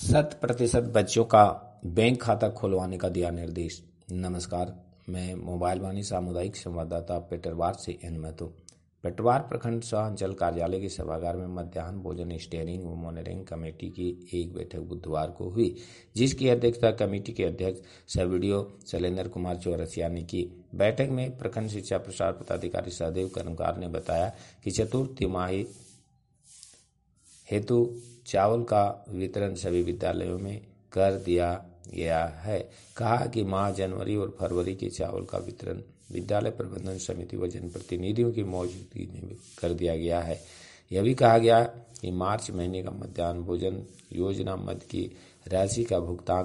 100% बच्चों का बैंक खाता खुलवाने का दिया निर्देश। नमस्कार, मैं मोबाइल वाणी सामुदायिक संवाददाता पेटरवार से एन महतो। पेटरवार प्रखंड सह अंचल कार्यालय के सभागार में मध्याह्न भोजन स्टीयरिंग व मॉनिटरिंग कमेटी की एक बैठक बुधवार को हुई, जिसकी अध्यक्षता कमेटी के अध्यक्ष सह वीडियो शैलेंद्र कुमार चौरसिया ने की। बैठक में प्रखंड शिक्षा प्रसार पदाधिकारी सहदेव कर्मकार ने बताया कि चतुर्थ तिमाही हेतु चावल का वितरण सभी विद्यालयों में कर दिया गया है। कहा कि माह जनवरी और फरवरी के चावल का वितरण विद्यालय प्रबंधन समिति व जनप्रतिनिधियों की मौजूदगी में कर दिया गया है। यह भी कहा गया कि मार्च महीने का मध्याह्न भोजन योजना मद की राशि का भुगतान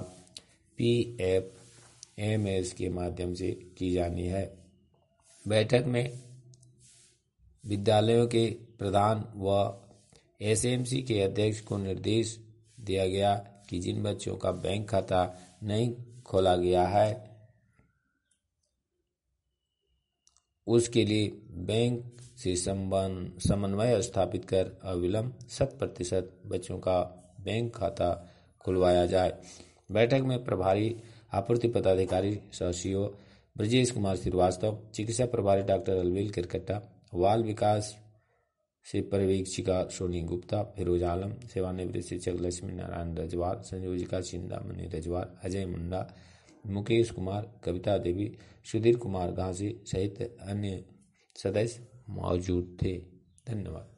PFMS के माध्यम से की जानी है। बैठक में विद्यालयों के प्रधान व SMC के अध्यक्ष को निर्देश दिया गया कि जिन बच्चों का बैंक खाता नहीं खोला गया है उसके लिए बैंक से समन्वय स्थापित कर अविलंब 100% बच्चों का बैंक खाता खुलवाया जाए। बैठक में प्रभारी आपूर्ति पदाधिकारी सह CO ब्रजेश कुमार श्रीवास्तव, चिकित्सा प्रभारी डॉक्टर अलवेल किरकट्टा, बाल विकास से पर्यवेक्षिका सोनी गुप्ता, फिरोज आलम, सेवानिवृत्त शिक्षक लक्ष्मी नारायण रजवार, संयोजिका चिंतामणि रजवार, अजय मुंडा, मुकेश कुमार, कविता देवी, सुधीर कुमार घासी सहित अन्य सदस्य मौजूद थे। धन्यवाद।